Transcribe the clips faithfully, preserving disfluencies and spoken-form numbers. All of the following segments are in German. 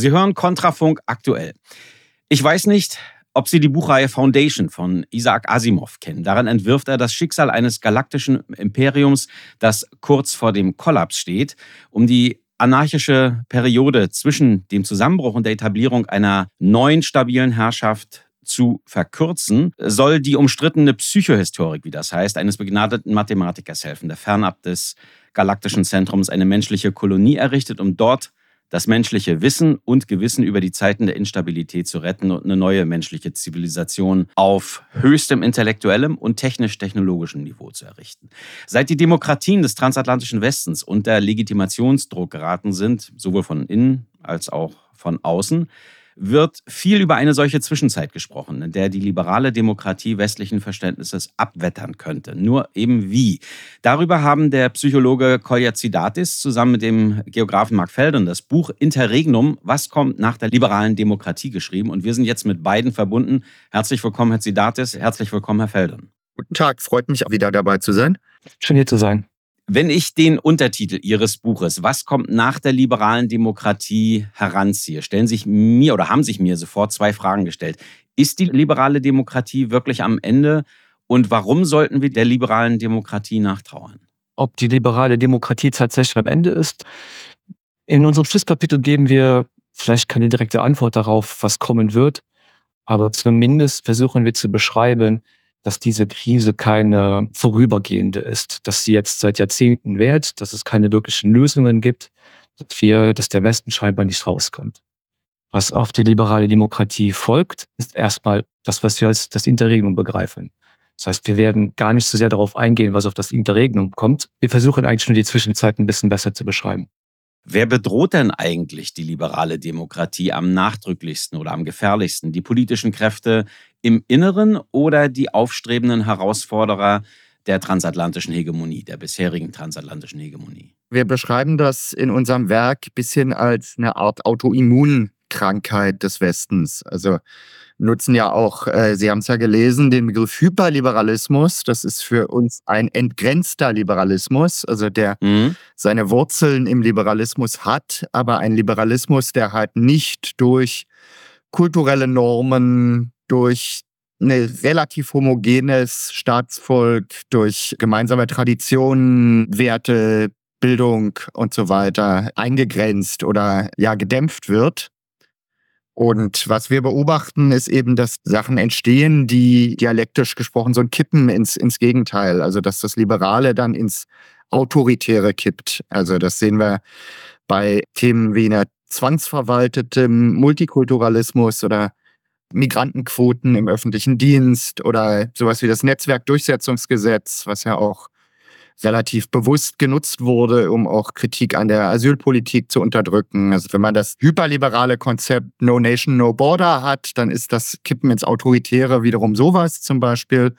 Sie hören Kontrafunk aktuell. Ich weiß nicht, ob Sie die Buchreihe Foundation von Isaac Asimov kennen. Darin entwirft er das Schicksal eines galaktischen Imperiums, das kurz vor dem Kollaps steht, um die anarchische Periode zwischen dem Zusammenbruch und der Etablierung einer neuen stabilen Herrschaft zu verkürzen, soll die umstrittene Psychohistorik, wie das heißt, eines begnadeten Mathematikers helfen, der fernab des galaktischen Zentrums eine menschliche Kolonie errichtet, um dort das menschliche Wissen und Gewissen über die Zeiten der Instabilität zu retten und eine neue menschliche Zivilisation auf höchstem intellektuellem und technisch-technologischem Niveau zu errichten. Seit die Demokratien des transatlantischen Westens unter Legitimationsdruck geraten sind, sowohl von innen als auch von außen, wird viel über eine solche Zwischenzeit gesprochen, in der die liberale Demokratie westlichen Verständnisses abwettern könnte. Nur eben wie? Darüber haben der Psychologe Kolja Tsidatis zusammen mit dem Geografen Mark Feldon das Buch Interregnum, was kommt nach der liberalen Demokratie, geschrieben. Und wir sind jetzt mit beiden verbunden. Herzlich willkommen, Herr Tsidatis. Herzlich willkommen, Herr Feldon. Guten Tag, freut mich, wieder dabei zu sein. Schön, hier zu sein. Wenn ich den Untertitel Ihres Buches, was kommt nach der liberalen Demokratie, heranziehe, stellen sich mir oder haben sich mir sofort zwei Fragen gestellt. Ist die liberale Demokratie wirklich am Ende und warum sollten wir der liberalen Demokratie nachtrauern? Ob die liberale Demokratie tatsächlich am Ende ist? In unserem Schlusskapitel geben wir vielleicht keine direkte Antwort darauf, was kommen wird, aber zumindest versuchen wir zu beschreiben, dass diese Krise keine vorübergehende ist, dass sie jetzt seit Jahrzehnten währt, dass es keine wirklichen Lösungen gibt, dass, wir, dass der Westen scheinbar nicht rauskommt. Was auf die liberale Demokratie folgt, ist erstmal das, was wir als das Interregnum begreifen. Das heißt, wir werden gar nicht so sehr darauf eingehen, was auf das Interregnum kommt. Wir versuchen eigentlich nur die Zwischenzeit ein bisschen besser zu beschreiben. Wer bedroht denn eigentlich die liberale Demokratie am nachdrücklichsten oder am gefährlichsten? Die politischen Kräfte im Inneren oder die aufstrebenden Herausforderer der transatlantischen Hegemonie, der bisherigen transatlantischen Hegemonie? Wir beschreiben das in unserem Werk ein bisschen als eine Art Autoimmunkrankheit des Westens. Also nutzen ja auch, äh, Sie haben es ja gelesen, den Begriff Hyperliberalismus. Das ist für uns ein entgrenzter Liberalismus, also der mhm. seine Wurzeln im Liberalismus hat, aber ein Liberalismus, der halt nicht durch kulturelle Normen, durch ein relativ homogenes Staatsvolk, durch gemeinsame Traditionen, Werte, Bildung und so weiter eingegrenzt oder ja gedämpft wird. Und was wir beobachten, ist eben, dass Sachen entstehen, die dialektisch gesprochen so ein Kippen ins, ins Gegenteil. Also dass das Liberale dann ins Autoritäre kippt. Also das sehen wir bei Themen wie einer zwangsverwaltetem Multikulturalismus oder Migrantenquoten im öffentlichen Dienst oder sowas wie das Netzwerkdurchsetzungsgesetz, was ja auch relativ bewusst genutzt wurde, um auch Kritik an der Asylpolitik zu unterdrücken. Also wenn man das hyperliberale Konzept No Nation, No Border hat, dann ist das Kippen ins Autoritäre wiederum sowas zum Beispiel.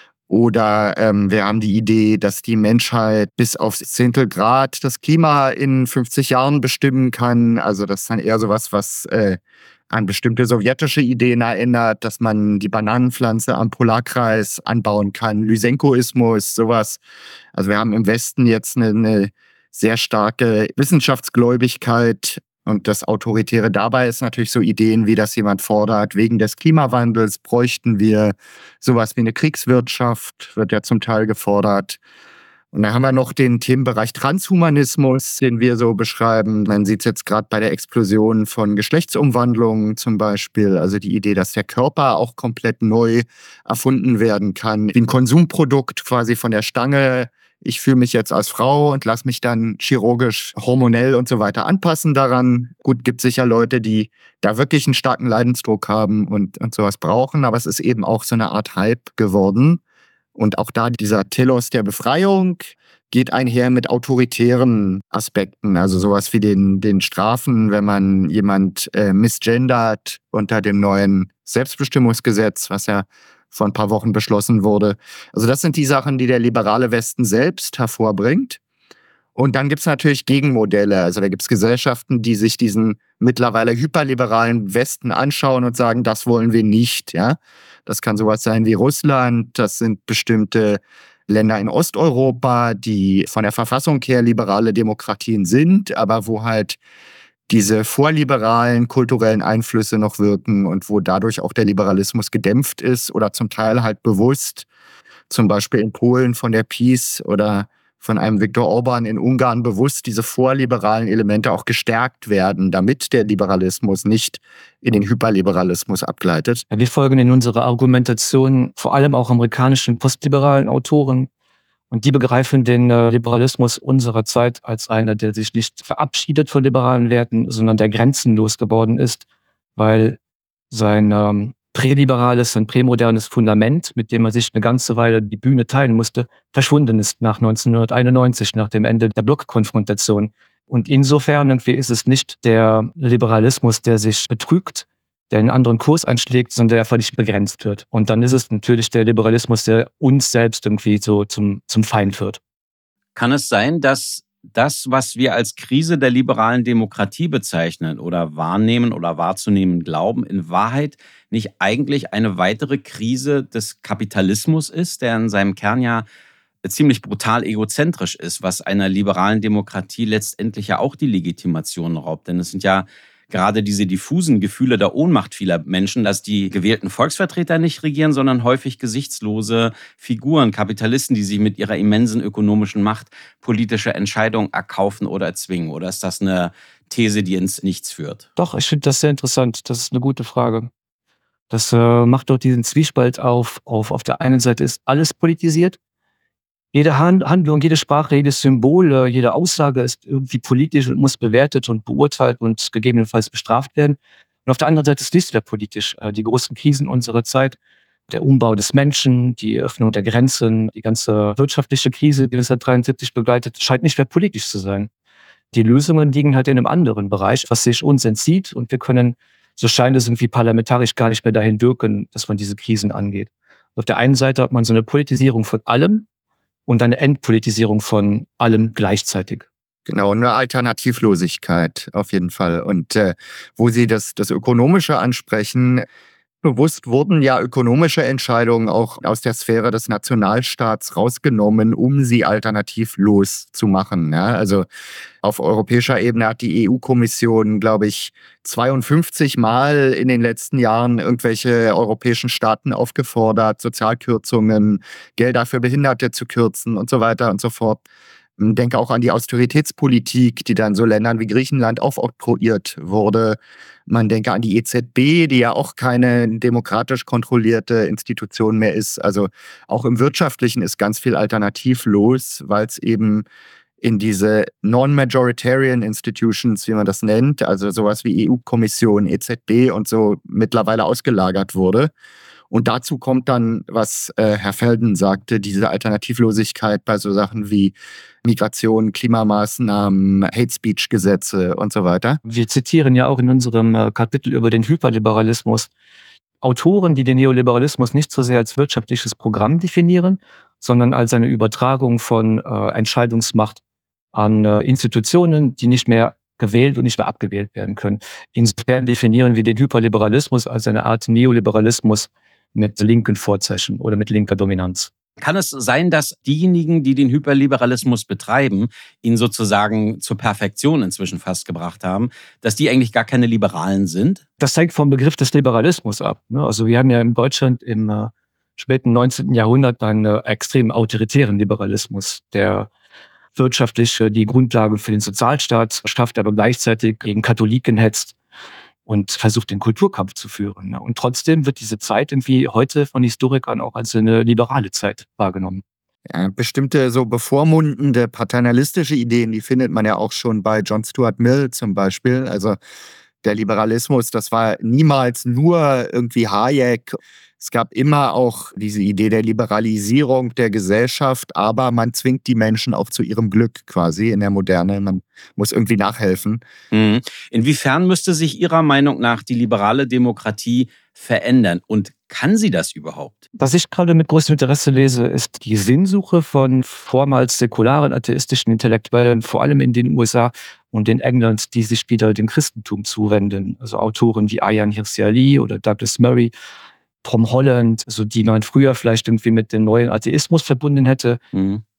Oder ähm, wir haben die Idee, dass die Menschheit bis aufs Zehntel Grad das Klima in fünfzig Jahren bestimmen kann. Also das ist dann eher sowas, was äh, an bestimmte sowjetische Ideen erinnert, dass man die Bananenpflanze am Polarkreis anbauen kann, Lysenkoismus, sowas. Also wir haben im Westen jetzt eine, eine sehr starke Wissenschaftsgläubigkeit und das Autoritäre dabei ist natürlich so Ideen, wie das jemand fordert, wegen des Klimawandels bräuchten wir sowas wie eine Kriegswirtschaft, wird ja zum Teil gefordert. Und dann haben wir noch den Themenbereich Transhumanismus, den wir so beschreiben. Man sieht es jetzt gerade bei der Explosion von Geschlechtsumwandlungen zum Beispiel. Also die Idee, dass der Körper auch komplett neu erfunden werden kann. Wie ein Konsumprodukt quasi von der Stange. Ich fühle mich jetzt als Frau und lasse mich dann chirurgisch, hormonell und so weiter anpassen daran. Gut, gibt sicher Leute, die da wirklich einen starken Leidensdruck haben und, und sowas brauchen. Aber es ist eben auch so eine Art Hype geworden. Und auch da dieser Telos der Befreiung geht einher mit autoritären Aspekten. Also sowas wie den, den Strafen, wenn man jemand äh, misgendert unter dem neuen Selbstbestimmungsgesetz, was ja vor ein paar Wochen beschlossen wurde. Also das sind die Sachen, die der liberale Westen selbst hervorbringt. Und dann gibt es natürlich Gegenmodelle. Also da gibt es Gesellschaften, die sich diesen mittlerweile hyperliberalen Westen anschauen und sagen, das wollen wir nicht. Ja? Das kann sowas sein wie Russland, das sind bestimmte Länder in Osteuropa, die von der Verfassung her liberale Demokratien sind, aber wo halt diese vorliberalen kulturellen Einflüsse noch wirken und wo dadurch auch der Liberalismus gedämpft ist oder zum Teil halt bewusst, zum Beispiel in Polen von der PiS oder von einem Viktor Orban in Ungarn bewusst diese vorliberalen Elemente auch gestärkt werden, damit der Liberalismus nicht in den Hyperliberalismus abgleitet. Ja, wir folgen in unserer Argumentation vor allem auch amerikanischen postliberalen Autoren. Und die begreifen den äh, Liberalismus unserer Zeit als einer, der sich nicht verabschiedet von liberalen Werten, sondern der grenzenlos geworden ist, weil sein ähm, präliberales, sein prämodernes Fundament, mit dem er sich eine ganze Weile die Bühne teilen musste, verschwunden ist nach neunzehnhunderteinundneunzig, nach dem Ende der Blockkonfrontation. Und insofern irgendwie ist es nicht der Liberalismus, der sich betrügt, der einen anderen Kurs einschlägt, sondern der einfach nicht begrenzt wird. Und dann ist es natürlich der Liberalismus, der uns selbst irgendwie so zum, zum Feind wird. Kann es sein, dass das, was wir als Krise der liberalen Demokratie bezeichnen oder wahrnehmen oder wahrzunehmen glauben, in Wahrheit nicht eigentlich eine weitere Krise des Kapitalismus ist, der in seinem Kern ja ziemlich brutal egozentrisch ist, was einer liberalen Demokratie letztendlich ja auch die Legitimation raubt? Denn es sind ja gerade diese diffusen Gefühle der Ohnmacht vieler Menschen, dass die gewählten Volksvertreter nicht regieren, sondern häufig gesichtslose Figuren, Kapitalisten, die sich mit ihrer immensen ökonomischen Macht politische Entscheidungen erkaufen oder erzwingen. Oder ist das eine These, die ins Nichts führt? Doch, ich finde das sehr interessant. Das ist eine gute Frage. Das äh, macht dort diesen Zwiespalt auf, auf. Auf der einen Seite ist alles politisiert. Jede Handlung, jede Sprache, jedes Symbol, jede Aussage ist irgendwie politisch und muss bewertet und beurteilt und gegebenenfalls bestraft werden. Und auf der anderen Seite ist nichts mehr politisch. Die großen Krisen unserer Zeit, der Umbau des Menschen, die Öffnung der Grenzen, die ganze wirtschaftliche Krise, die uns seit neunzehnhundertdreiundsiebzig begleitet, scheint nicht mehr politisch zu sein. Die Lösungen liegen halt in einem anderen Bereich, was sich uns entzieht. Und wir können, so scheint es irgendwie parlamentarisch, gar nicht mehr dahin wirken, dass man diese Krisen angeht. Auf der einen Seite hat man so eine Politisierung von allem, und eine Entpolitisierung von allem gleichzeitig. Genau, eine Alternativlosigkeit auf jeden Fall. Und äh, wo Sie das, das Ökonomische ansprechen, bewusst wurden ja ökonomische Entscheidungen auch aus der Sphäre des Nationalstaats rausgenommen, um sie alternativlos zu machen. Ja, also auf europäischer Ebene hat die E U-Kommission, glaube ich, zweiundfünfzig Mal in den letzten Jahren irgendwelche europäischen Staaten aufgefordert, Sozialkürzungen, Gelder für Behinderte zu kürzen und so weiter und so fort. Ich denke auch an die Austeritätspolitik, die dann so Ländern wie Griechenland aufoktroyiert wurde. Man denke an die E Z B, die ja auch keine demokratisch kontrollierte Institution mehr ist. Also auch im Wirtschaftlichen ist ganz viel alternativlos, weil es eben in diese Non-Majoritarian Institutions, wie man das nennt, also sowas wie E U-Kommission, E Z B und so, mittlerweile ausgelagert wurde. Und dazu kommt dann, was äh, Herr Felden sagte, diese Alternativlosigkeit bei so Sachen wie Migration, Klimamaßnahmen, Hate-Speech-Gesetze und so weiter. Wir zitieren ja auch in unserem äh, Kapitel über den Hyperliberalismus Autoren, die den Neoliberalismus nicht so sehr als wirtschaftliches Programm definieren, sondern als eine Übertragung von äh, Entscheidungsmacht an äh, Institutionen, die nicht mehr gewählt und nicht mehr abgewählt werden können. Insofern definieren wir den Hyperliberalismus als eine Art Neoliberalismus mit linken Vorzeichen oder mit linker Dominanz. Kann es sein, dass diejenigen, die den Hyperliberalismus betreiben, ihn sozusagen zur Perfektion inzwischen fast gebracht haben, dass die eigentlich gar keine Liberalen sind? Das hängt vom Begriff des Liberalismus ab. Also wir haben ja in Deutschland im äh, späten neunzehnten Jahrhundert einen äh, extrem autoritären Liberalismus, der wirtschaftlich äh, die Grundlage für den Sozialstaat schafft, aber gleichzeitig gegen Katholiken hetzt und versucht, den Kulturkampf zu führen. Und trotzdem wird diese Zeit irgendwie heute von Historikern auch als eine liberale Zeit wahrgenommen. Ja, bestimmte so bevormundende, paternalistische Ideen, die findet man ja auch schon bei John Stuart Mill zum Beispiel. Also der Liberalismus, das war niemals nur irgendwie Hayek. Es gab immer auch diese Idee der Liberalisierung der Gesellschaft, aber man zwingt die Menschen auch zu ihrem Glück quasi in der Moderne. Man muss irgendwie nachhelfen. Mhm. Inwiefern müsste sich Ihrer Meinung nach die liberale Demokratie verändern und kann sie das überhaupt? Was ich gerade mit großem Interesse lese, ist die Sinnsuche von vormals säkularen, atheistischen Intellektuellen, vor allem in den U S A und in England, die sich wieder dem Christentum zuwenden. Also Autoren wie Ayaan Hirsi Ali oder Douglas Murray, Tom Holland, also die man früher vielleicht irgendwie mit dem neuen Atheismus verbunden hätte. Mhm.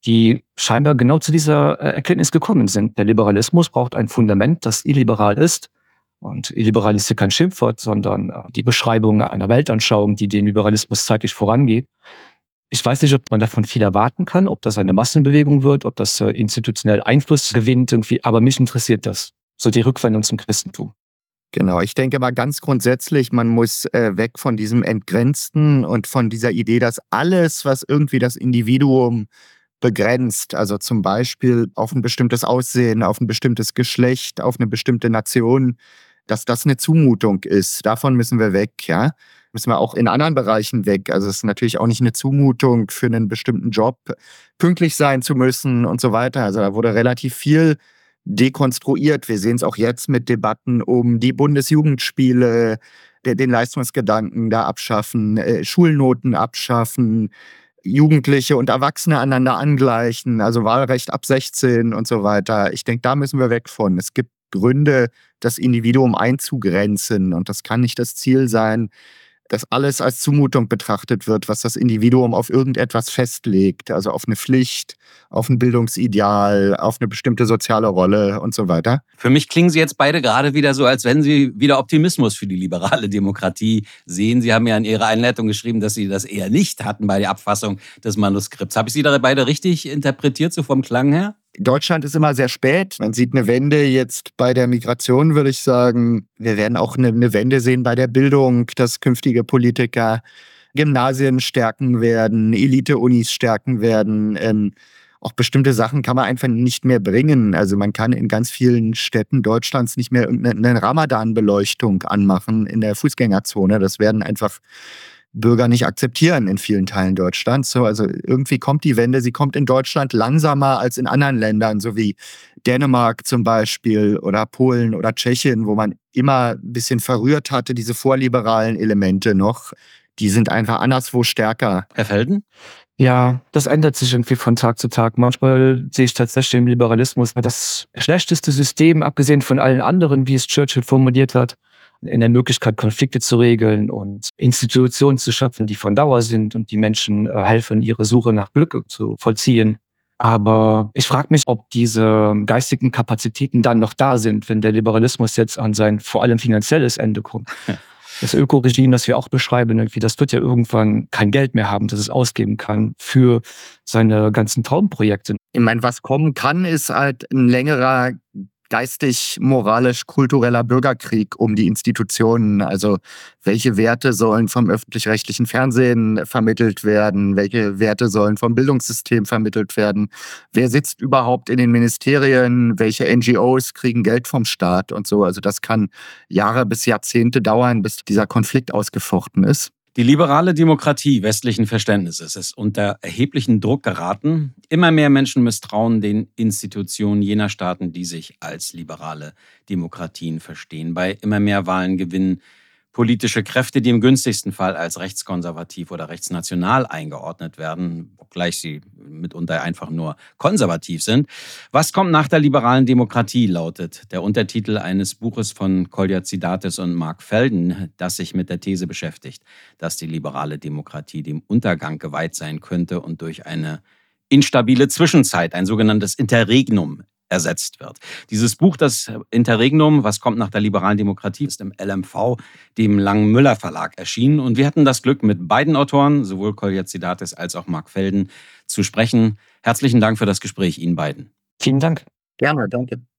die scheinbar genau zu dieser äh, Erkenntnis gekommen sind. Der Liberalismus braucht ein Fundament, das illiberal ist. Und illiberal ist hier kein Schimpfwort, sondern äh, die Beschreibung einer Weltanschauung, die den Liberalismus zeitlich vorangeht. Ich weiß nicht, ob man davon viel erwarten kann, ob das eine Massenbewegung wird, ob das äh, institutionell Einfluss gewinnt irgendwie. Aber mich interessiert das. So die Rückwendung zum Christentum. Genau, ich denke mal ganz grundsätzlich, man muss äh, weg von diesem Entgrenzten und von dieser Idee, dass alles, was irgendwie das Individuum begrenzt, also zum Beispiel auf ein bestimmtes Aussehen, auf ein bestimmtes Geschlecht, auf eine bestimmte Nation, dass das eine Zumutung ist. Davon müssen wir weg, ja. Müssen wir auch in anderen Bereichen weg. Also es ist natürlich auch nicht eine Zumutung für einen bestimmten Job, pünktlich sein zu müssen und so weiter. Also da wurde relativ viel dekonstruiert. Wir sehen es auch jetzt mit Debatten um die Bundesjugendspiele, den Leistungsgedanken da abschaffen, äh, Schulnoten abschaffen, Jugendliche und Erwachsene aneinander angleichen, also Wahlrecht ab sechzehn und so weiter. Ich denke, da müssen wir weg von. Es gibt Gründe, das Individuum einzugrenzen und das kann nicht das Ziel sein, dass alles als Zumutung betrachtet wird, was das Individuum auf irgendetwas festlegt, also auf eine Pflicht, auf ein Bildungsideal, auf eine bestimmte soziale Rolle und so weiter. Für mich klingen Sie jetzt beide gerade wieder so, als wenn Sie wieder Optimismus für die liberale Demokratie sehen. Sie haben ja in Ihrer Einleitung geschrieben, dass Sie das eher nicht hatten bei der Abfassung des Manuskripts. Habe ich Sie da beide richtig interpretiert, so vom Klang her? Deutschland ist immer sehr spät. Man sieht eine Wende jetzt bei der Migration, würde ich sagen. Wir werden auch eine, eine Wende sehen bei der Bildung, dass künftige Politiker Gymnasien stärken werden, Elite-Unis stärken werden. Ähm, auch bestimmte Sachen kann man einfach nicht mehr bringen. Also man kann in ganz vielen Städten Deutschlands nicht mehr irgendeine Ramadan-Beleuchtung anmachen in der Fußgängerzone. Das werden einfach Bürger nicht akzeptieren in vielen Teilen Deutschlands. So, also irgendwie kommt die Wende, sie kommt in Deutschland langsamer als in anderen Ländern, so wie Dänemark zum Beispiel oder Polen oder Tschechien, wo man immer ein bisschen verrührt hatte, diese vorliberalen Elemente noch. Die sind einfach anderswo stärker. Herr Felden? Ja, das ändert sich irgendwie von Tag zu Tag. Manchmal sehe ich tatsächlich im Liberalismus das schlechteste System, abgesehen von allen anderen, wie es Churchill formuliert hat, in der Möglichkeit, Konflikte zu regeln und Institutionen zu schaffen, die von Dauer sind und die Menschen äh, helfen, ihre Suche nach Glück zu vollziehen. Aber ich frage mich, ob diese geistigen Kapazitäten dann noch da sind, wenn der Liberalismus jetzt an sein vor allem finanzielles Ende kommt. Das Ökoregime, das wir auch beschreiben, irgendwie, das wird ja irgendwann kein Geld mehr haben, das es ausgeben kann für seine ganzen Traumprojekte. Ich meine, was kommen kann, ist halt ein längerer geistig, moralisch, kultureller Bürgerkrieg um die Institutionen. Also welche Werte sollen vom öffentlich-rechtlichen Fernsehen vermittelt werden? Welche Werte sollen vom Bildungssystem vermittelt werden? Wer sitzt überhaupt in den Ministerien? Welche N G Os kriegen Geld vom Staat und so? Also das kann Jahre bis Jahrzehnte dauern, bis dieser Konflikt ausgefochten ist. Die liberale Demokratie westlichen Verständnisses ist unter erheblichen Druck geraten. Immer mehr Menschen misstrauen den Institutionen jener Staaten, die sich als liberale Demokratien verstehen. Bei immer mehr Wahlen gewinnen politische Kräfte, die im günstigsten Fall als rechtskonservativ oder rechtsnational eingeordnet werden, obgleich sie mitunter einfach nur konservativ sind. Was kommt nach der liberalen Demokratie, lautet der Untertitel eines Buches von Kolja Zidatis und Mark Felden, das sich mit der These beschäftigt, dass die liberale Demokratie dem Untergang geweiht sein könnte und durch eine instabile Zwischenzeit, ein sogenanntes Interregnum, ersetzt wird. Dieses Buch, das Interregnum, was kommt nach der liberalen Demokratie, ist im L M V, dem Lang-Müller Verlag, erschienen. Und wir hatten das Glück, mit beiden Autoren, sowohl Kolja Zidatis als auch Mark Felden, zu sprechen. Herzlichen Dank für das Gespräch Ihnen beiden. Vielen Dank. Gerne, danke.